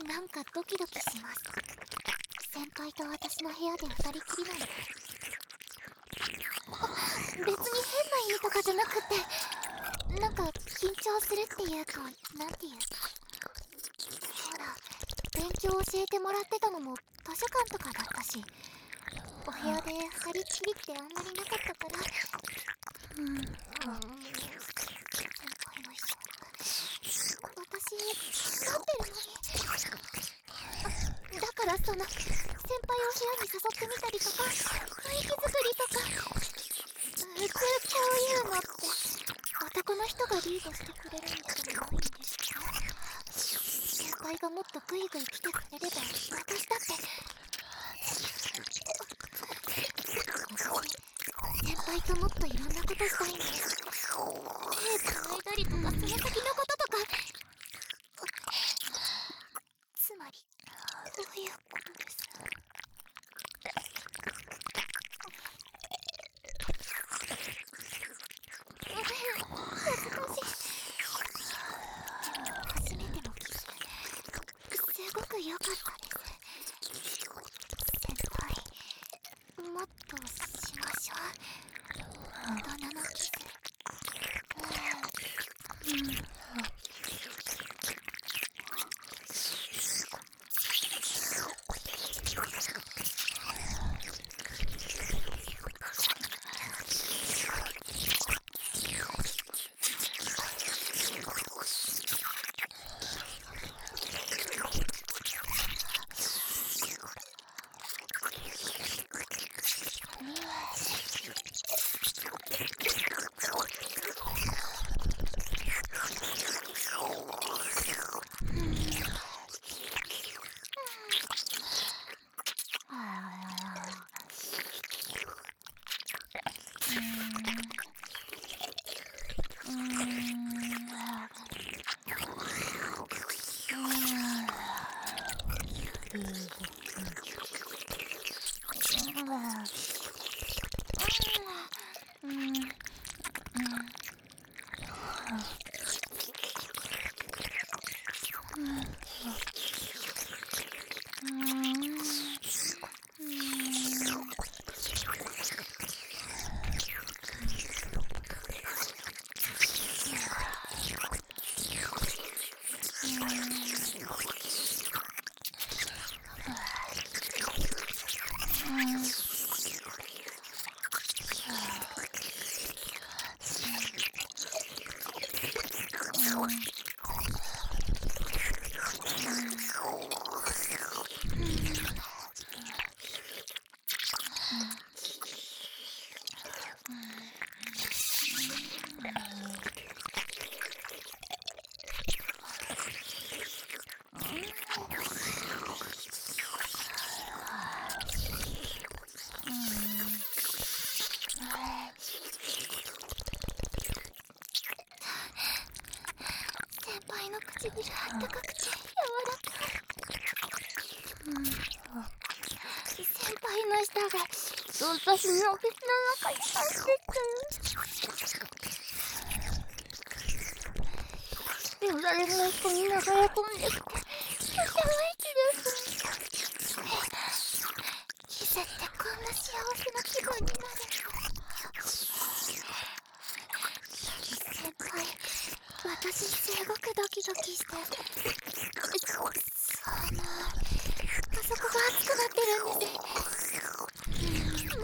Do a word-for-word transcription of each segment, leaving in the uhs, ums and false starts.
なんかドキドキします。先輩と私の部屋で二人きりなんで。別に変な意味とかじゃなくて、なんか緊張するっていうか、なんていうか、ほら、勉強教えてもらってたのも図書館とかだったし、お部屋で二人きりってあんまりなかったから。うん、うん、先輩の衣装、私頑張ってるのに。だからその先輩を部屋に誘ってみたりとか、雰囲気作りとか、普通こういうのって男の人がリードしてくれるんじゃないんですか？先輩がもっとグイグイ来てくれれば私だって先輩ともっといろんなことしたいんです。手繋いだりとかその先のこととか、つまりどういうことです？恥ずかしい。でも初めてのキス、すごく良かったです。先輩、もっとしましょう。大人のキス。うん、うん。唇あったかくて柔らかい。うん、先輩の舌が私の口の中に入ってくる。よだれの横に流れ込んできてとてもいいです。キスってこんな幸せな気分になる。先輩、私すごくドキドキして、そのあそこが熱くなってるんです。もう先輩の意地悪、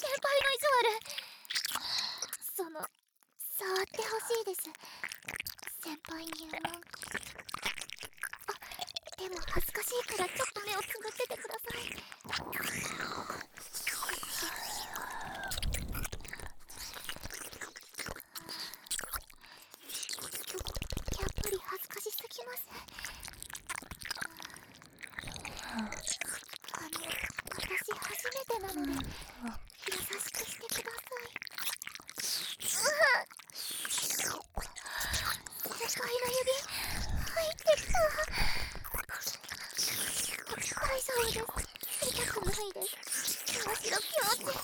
その触ってほしいです。先輩にあのあ、でも恥ずかしいからちょっと目をつぶっててください。やっぱり恥ずかしすぎます。あの、私初めてなので優しくしてください。先輩の指入ってきた。大丈夫です。痛くないです。むしろ気持ちいい。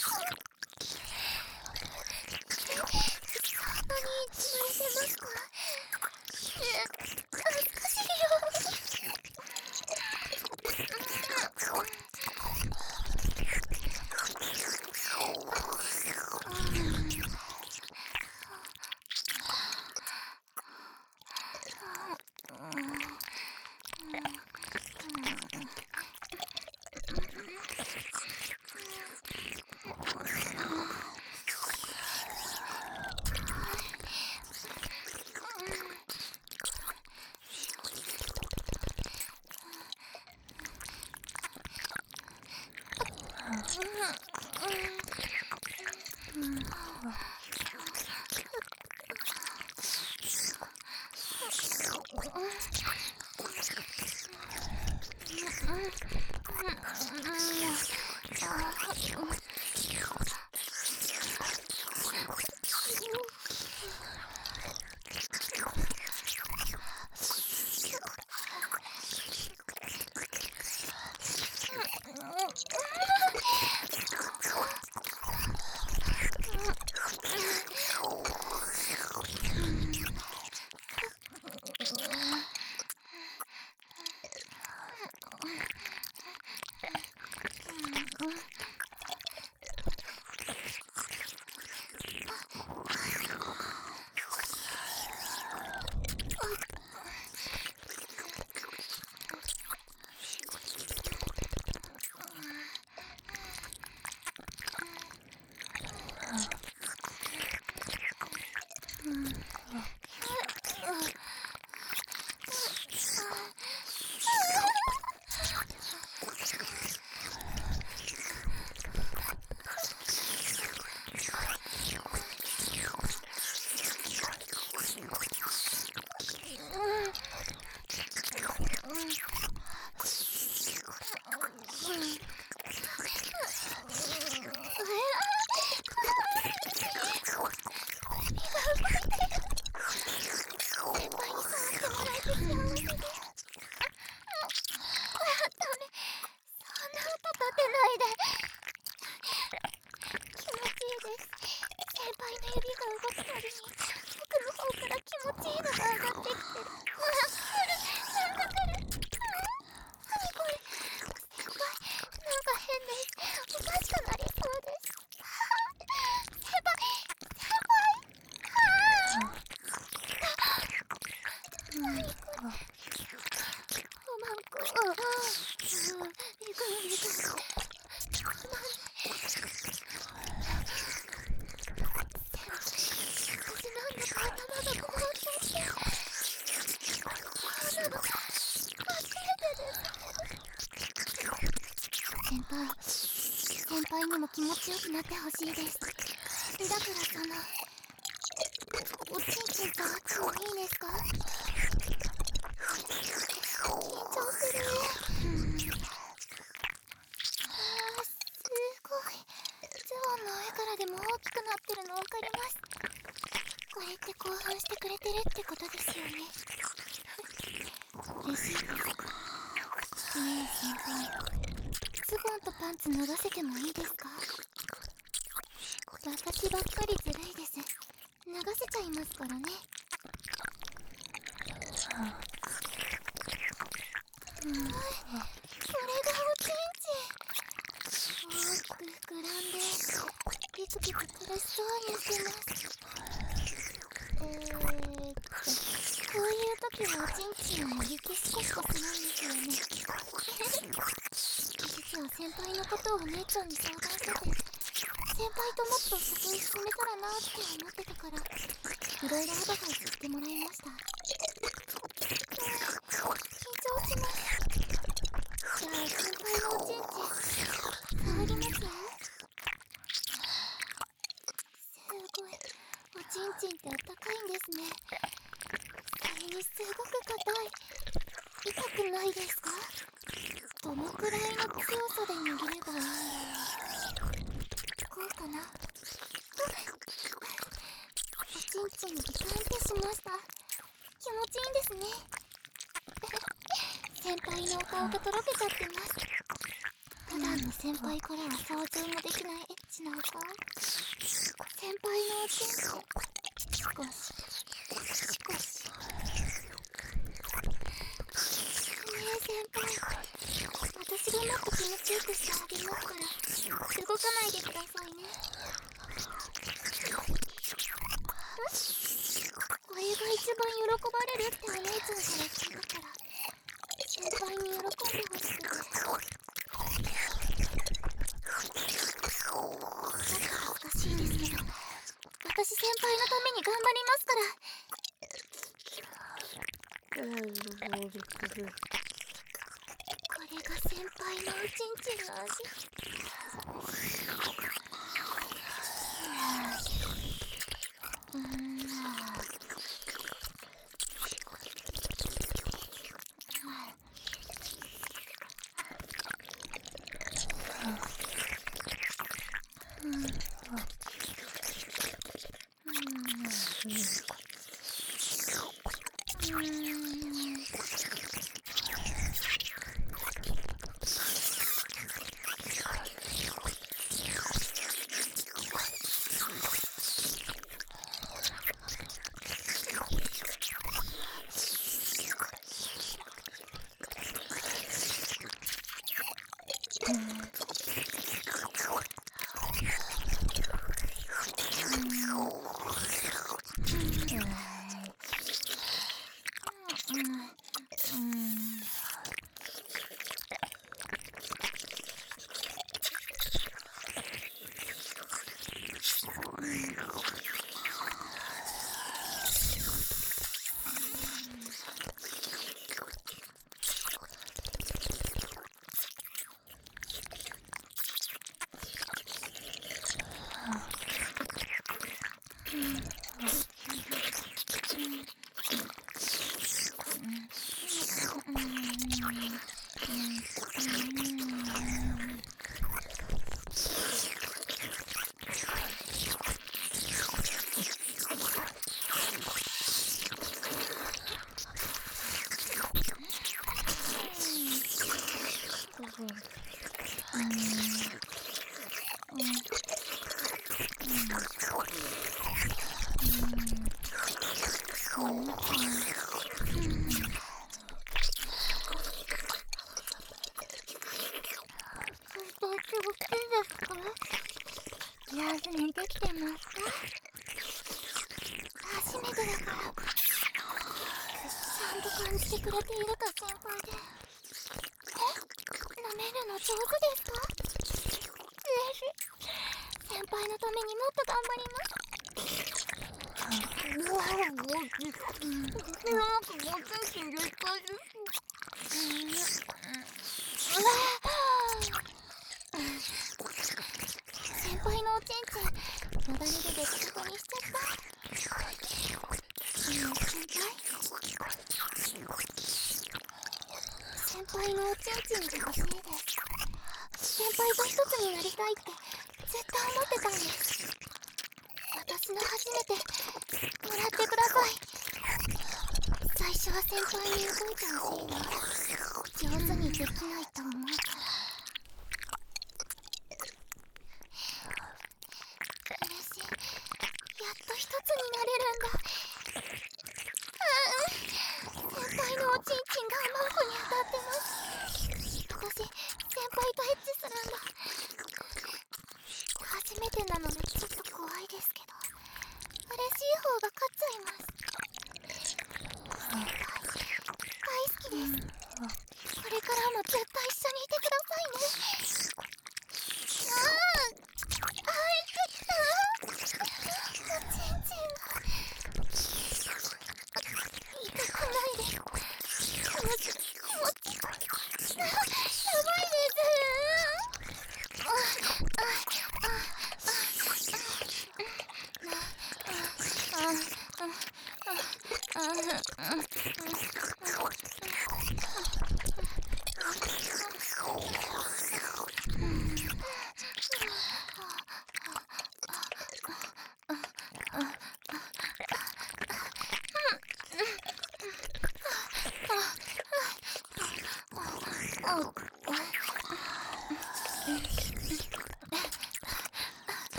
そんなに血が出てますか？恥ずかしいよ。 先輩にも気持ちよくなってほしいです。だからそのおちんちん触ってもいいですか？緊張する。あー、すごい。ズボンの上からでも大きくなってるの分かります。これって興奮してくれてるってことですよね。嬉しいです。ねえ先輩、ズボンとパンツ脱がせてもいいですか？私ばっかりずるいです。脱がせちゃいますからね。うん、それがおちんちん。大きく膨らんでピクピク苦しそうにしてます。えーっとこういう時はおちんちんを雪しこしこするんですよね。実は先輩のことをお姉ちゃんに相談してて、先輩ともっと先に進めたらなーって思ってたから、いろいろアドバイスしてもらいました。緊張します。じゃあ先輩のおちんちん触りますよ。すごい、おちんちんってあったかいんですね。それにすごく硬い。痛くないですか？どのくらいの強さで握ればいいんだろう。こうかな。おちんちんにギカンってしました。気持ちいいんですね。先輩のお顔がとろけちゃってます。普段の先輩からは想像もできないエッチなお顔。先輩のおちんちん少し少し。ねえ先輩、私がもっと気持ちよくしてあげますから、動かないでくださいね。これが一番喜ばれるってお姉ちゃんから聞いたから、先輩に喜んでほしくて。恥ずかしいですけど、私先輩のために頑張りますから。これでが先輩のおちんちんの味。うーん。上手にできてますか？初めてだからちゃんと感じてくれているか心配で。え？舐めるの上手ですか？ぜひ先輩のためにもっと頑張ります。うわあ、もう心の中もう全身限界です。うわあ、先輩のおちんちんよだれでベトベトにしちゃった。いいよ先輩。先輩のおちんちんが欲しいです。先輩と一つになりたいって絶対思ってたんです。私の初めてもらってください。最初は先輩に動いてほしいの上手にできないと思うから。嬉しい。やっと一つになれるんだ。うん、先輩のおちんちんがマンコに当たってます。私先輩とエッチするんだ。初めてなのでちょっと怖いですけど嬉しい方が勝っちゃいます。先輩大好きです。これからもずっと一緒にいてくださいね。ああ、入ってきた。おちんちんが痛くないで気持ち気持ちやばいですあああ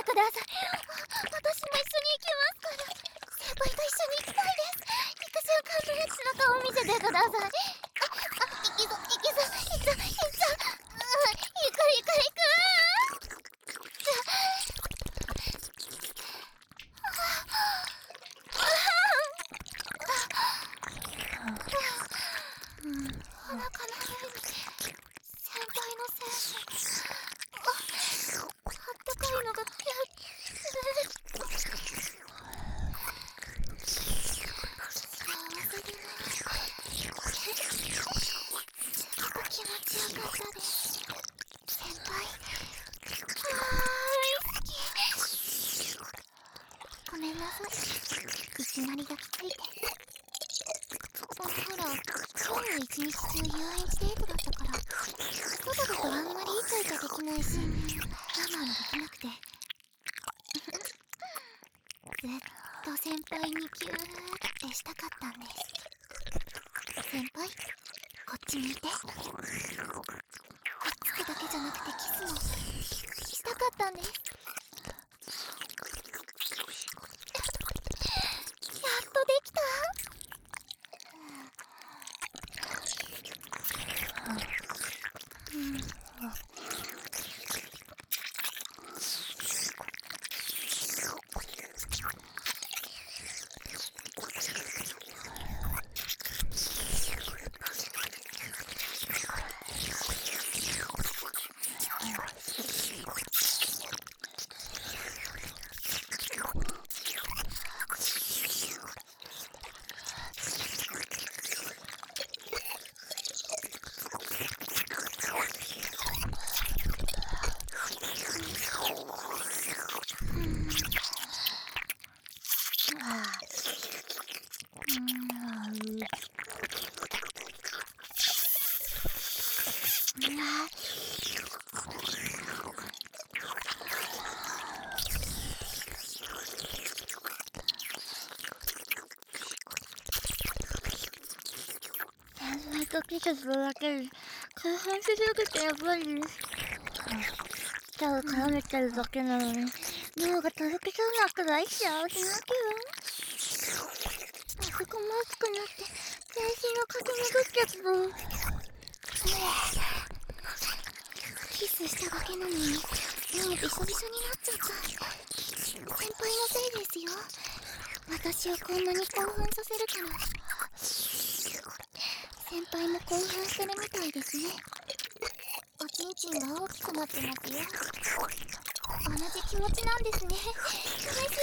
ください。私も一緒に行きますから。先輩と一緒に行きたいです。肉汁感のやつの顔を見せてください。あ、あ、いけそう、いけそう、いっちゃう、いっちゃう。うん、行く行く行く。うん、お腹の上に先輩のセンス。あ、あったかいのがピュッ。幸せでね。すごく気持ちよかったです。先輩。あー、好き。ごめんなさい。いきなり抱きついて。ほら、今日の一日中遊園地デートだったから、外だとあんまりイチャイチャできないし、我慢できなくて。ずっと先輩にキューってしたかったんです。先輩、こっち見て。くっつくだけじゃなくてキスもしたかったんです。やっとできた。うん。先輩とキスするだけで興奮しすぎてやばいです。舌を絡めてるだけなのに脳がとろけそうなくらい幸せな気分。あそこも熱くなって全身を駆け巡ってるぞ。キスしただけなのにもうびしょびしょになっちゃった。先輩のせいですよ。私をこんなに興奮させるから。先輩も興奮してるみたいですね。おちんちんが大きくなってますよ。同じ気持ちなんですね。嬉しいです。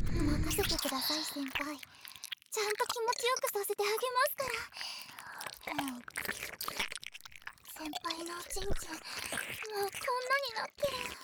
任せてください先輩。ちゃんと気持ちよくさせてあげますから。うん、先輩のおちんちんもうこんなになってる。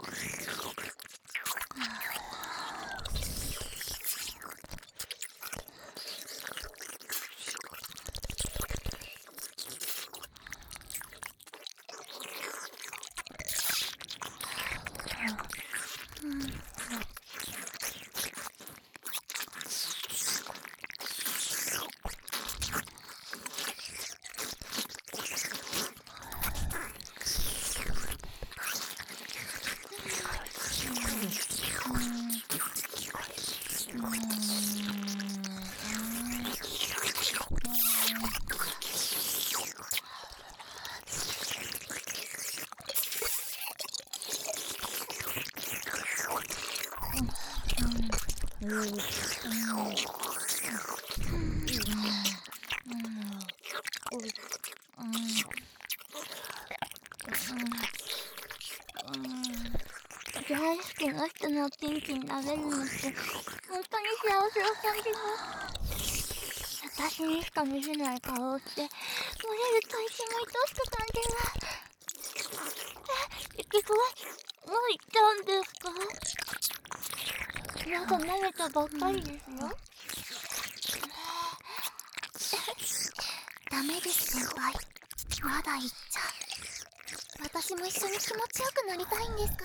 大好きな人のおちんちん食べるのって本当に幸せを感じます。私にしか見せない顔をして漏れるといつも愛しく感じます。え、いけそうもう行っちゃうんですか？なんか舐めたばっかりですよ。ダメです先輩、まだ行っちゃう。私も一緒に気持ちよくなりたいんですから。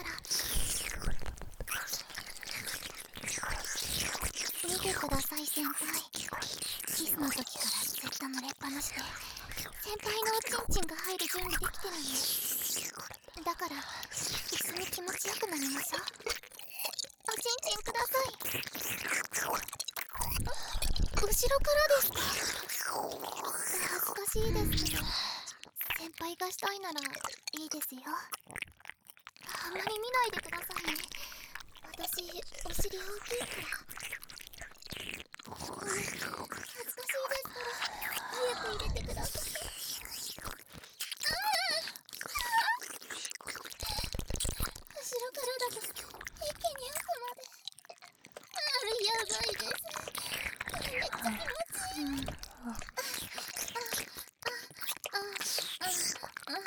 見てください先輩、キスの時からずっと濡れっぱなしで先輩のおちんちんが入る準備できてるんです。だから一緒に気持ちちよくなりましょう。おちんちんください。後ろからですか？恥ずかしいですけど、先輩がしたいならいいですよ。あんまり見ないでくださいね。私お尻大きいから。恥ずかしいですから早く入れてください。後ろからだと一気に奥まで。あれやばいです。これめっちゃ気持ちいい。ああああああ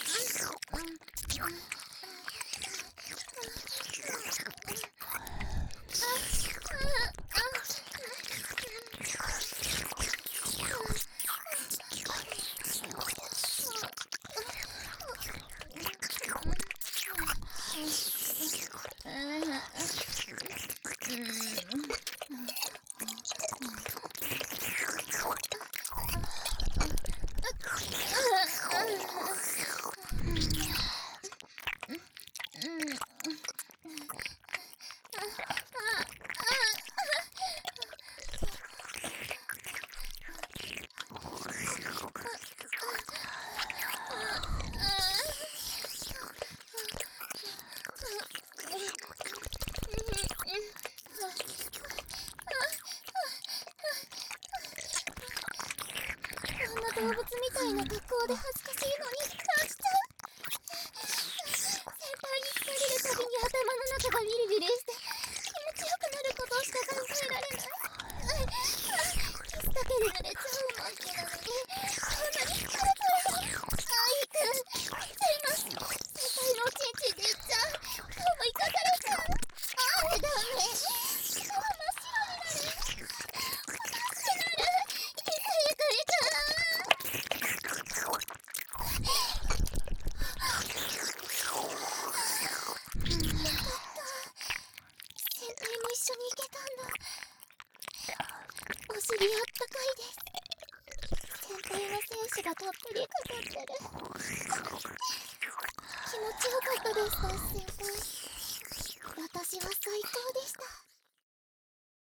動物みたいな格好で恥ずかしいのに飽きちゃう。先輩に疲れるたびに頭の中がビリビリして気持ちよくなることしか考えられない。キスだけで濡れちゃうマジなのにこんなに疲れたら。あいくん出ちゃいます。先輩のおちんちんで言っちゃう。今日もいかされちゃう。あれダメ。顔真っ白になる。おかしくなる。いかいかいか。先輩も一緒に行けたんだ。お尻あったかいです。先輩の精子がたっぷりかかってる。気持ちよかったです、先輩。私は最高でした。